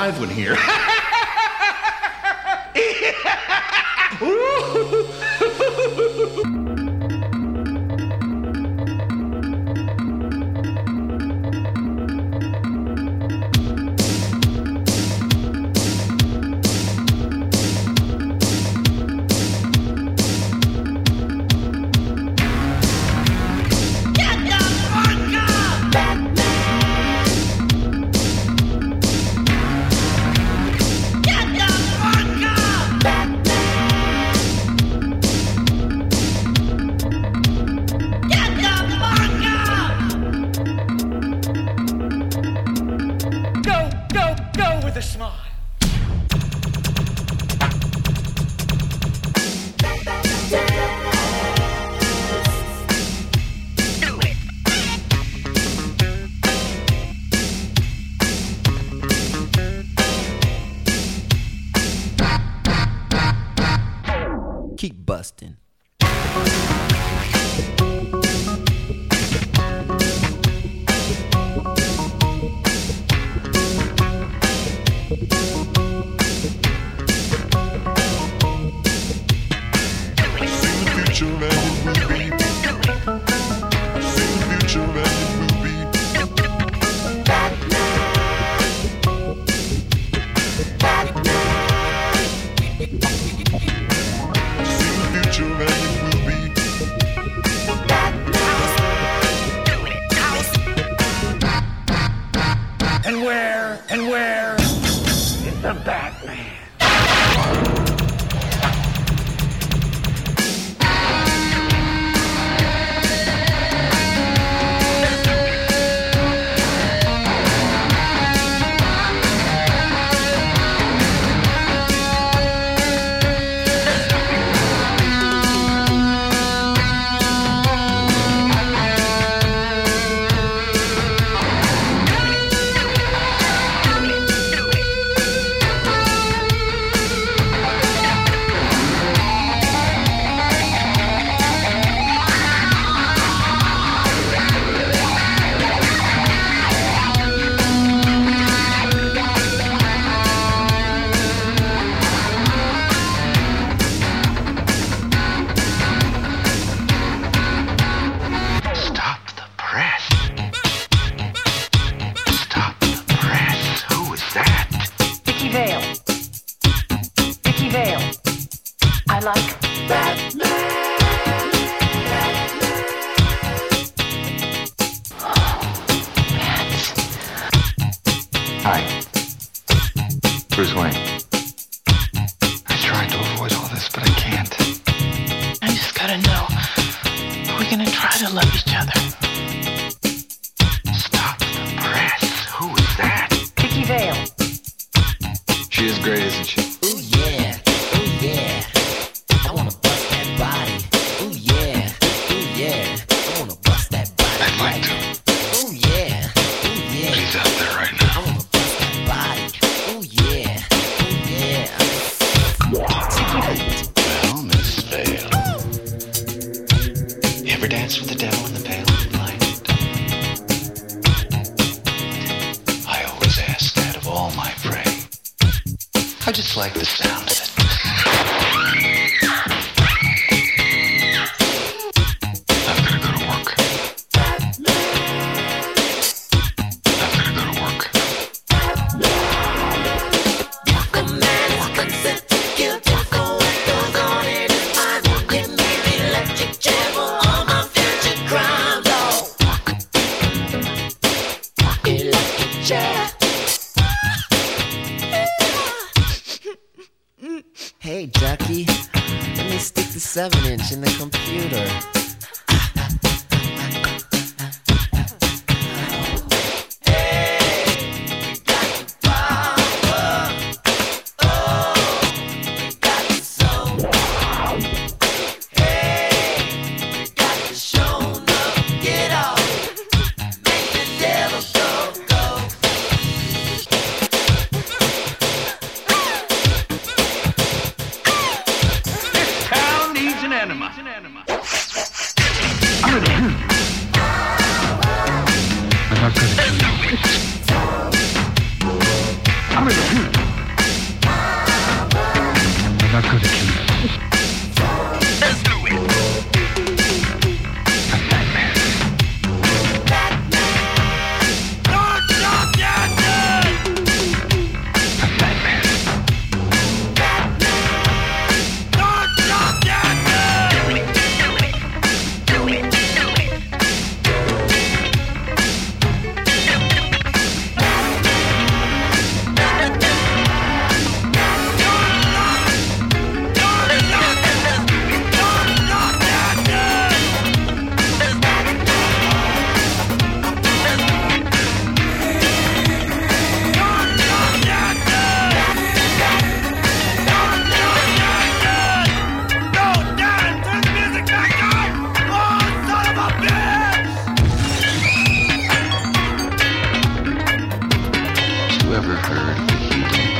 live one here. Keep busting. And where is the Batman? Vicky Vale. I like Batman. Hi. Bruce Wayne. I tried to avoid all this, but I can't. I just gotta know, are we gonna try to love each other? Stop the press. Who is that? Vicky Vale. She is great, isn't she? Ooh yeah, ooh yeah. I wanna bust that body. Ooh yeah, I wanna bust that body. I'd like to. Ooh yeah, But he's out there right now. I wanna bust that body. Ooh yeah. Well, Miss Vale. You ever danced with the devil in the pale moonlight? I always ask that of all my prey. I just like the sound of it. I've gotta go to work. Hey, Ducky, let me stick the 7-inch in the computer. I'm gonna never heard before.